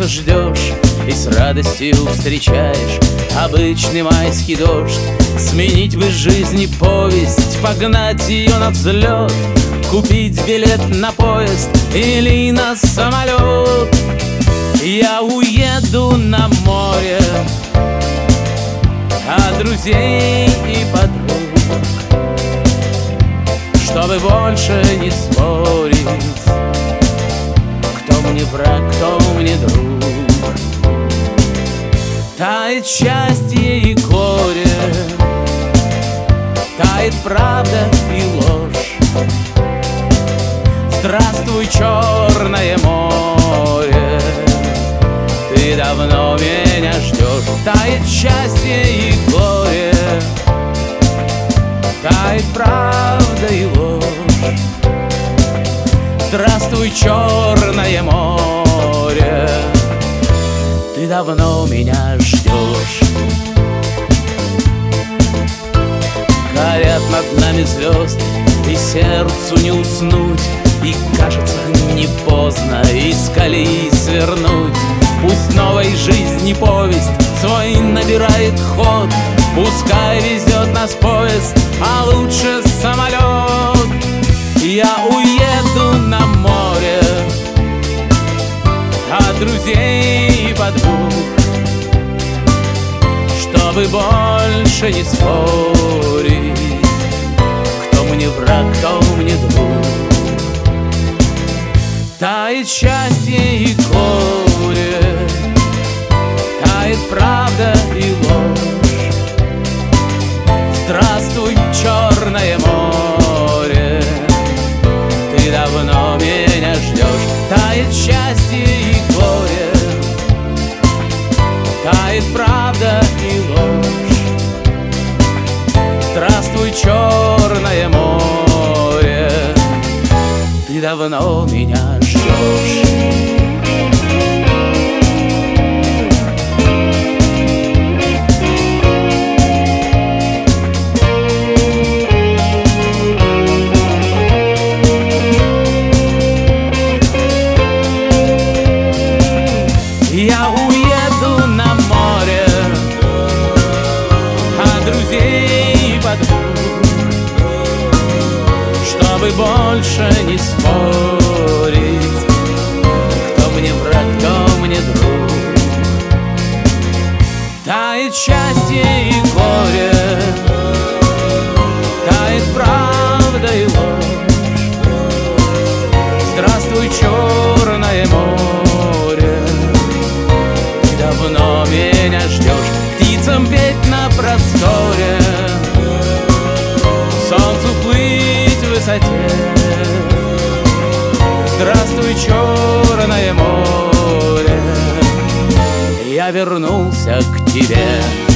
ждешь и с радостью встречаешь обычный майский дождь. Сменить бы жизни повесть, погнать ее на взлет, купить билет на поезд или на самолет. Я уеду на море от друзей и подруг, чтобы больше не спорить, кто мне враг, кто мне друг. Тает счастье и горе, тает правда и ложь. Здравствуй, Черное море, ты давно меня ждешь. Тает счастье и горе, тает правда и ложь. Здравствуй, Черное море, ты давно меня ждешь. Горят над нами звезды, и сердцу не уснуть, и кажется, не поздно из колеи свернуть. Пусть новой жизни повесть свой набирает ход, пускай везет нас поезд, а лучше самолет. Я уеду на море от друзей и подруг, чтобы больше не спорить, кто мне враг, кто мне друг. Тает счастье и горе, тает правда и ложь. Здравствуй, Черное море, ты давно меня ждешь. Тает счастье и горе, тает правда и ложь. Здравствуй, Черное море, ты давно меня ждешь. Я уеду на море от друзей и подруг, чтобы больше не спорить, кто мне враг, кто мне друг. Тает счастье и горе, тает правда и ложь. Здравствуй, Черное море, ты давно меня ждешь. Птицам петь на просторе, солнцу плыть в высоте. Здравствуй, Черное море, я вернулся к тебе.